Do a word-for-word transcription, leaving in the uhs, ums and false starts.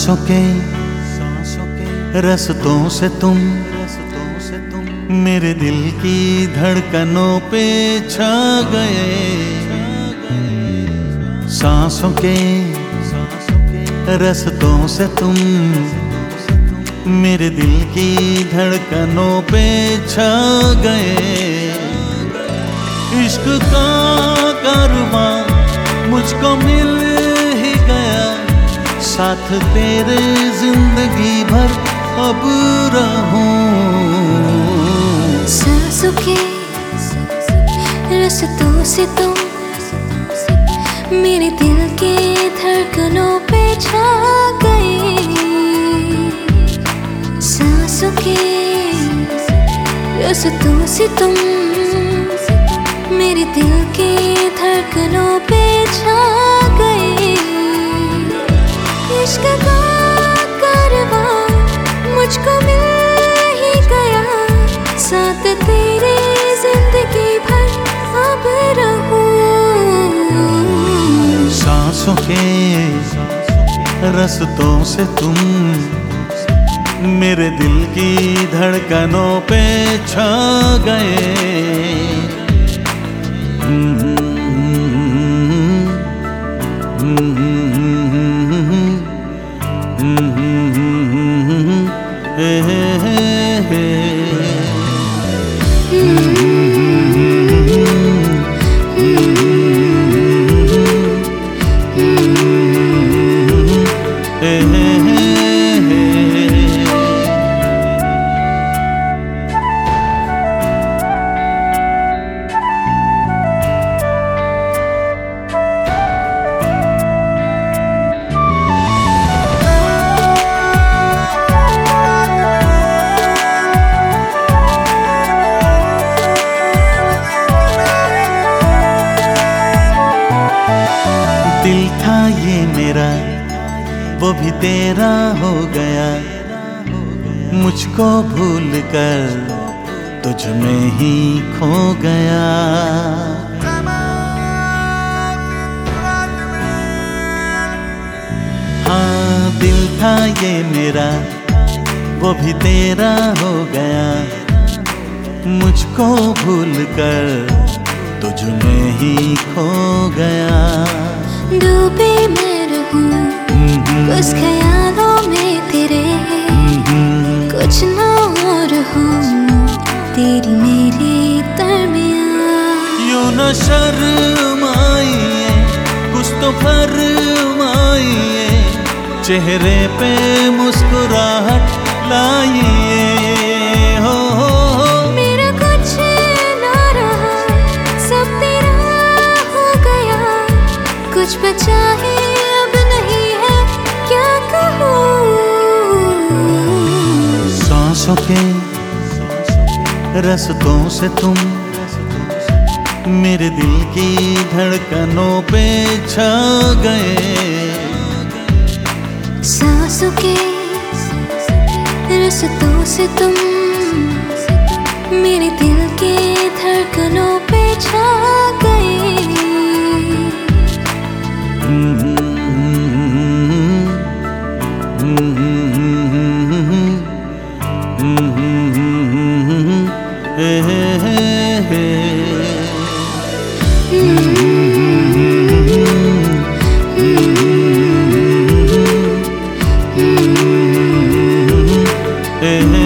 सांसों के सांसों के रस्तों से तुम रस्तों से तुम मेरे दिल की धड़कनों पे छा गए। सांसों के सांसों के रस्तों से तुम मेरे दिल की धड़कनों पे छा गए। इश्क का कारवां मुझको मिल ही गया, साथ तेरे जिंदगी भर अब रहूं। सांसों के रस्तों से तुम मेरे दिल के धड़कनों पे छा गए। सांसों के रस्तों से तुम मेरे दिल के धड़कनों पे छा गए। इश्क का कारवां मुझको मिल ही गया, साथ तेरे जिंदगी भर अब रहूं। सांसों के रस्तों से तुम मेरे दिल की धड़कनों पे छा गए। दिल था ये मेरा वो भी तेरा हो गया, मुझको भूल कर तुझ में ही खो गया। हाँ दिल था ये मेरा वो भी तेरा हो गया, मुझको भूल कर तुझ में ही खो गया। डूबे मैं रहूं कुछ ख्यालों में तेरे, कुछ ना और हूँ तेरी मेरी दरमियाँ। यूं न शर्माइए कुछ तो फरमाइए, चेहरे पे मुस्कुराहट लाइए। हो, हो, हो मेरा कुछ ना रहा, सब तेरा हो गया, कुछ बचा है अब नहीं है, क्या कहूँ। सांसों के रस्तों से तुम मेरे दिल की धड़कनों पे छा गए। सांसों के रस्तों से तुम मेरे दिल के धड़कनों पे छा गए। Hey, hey.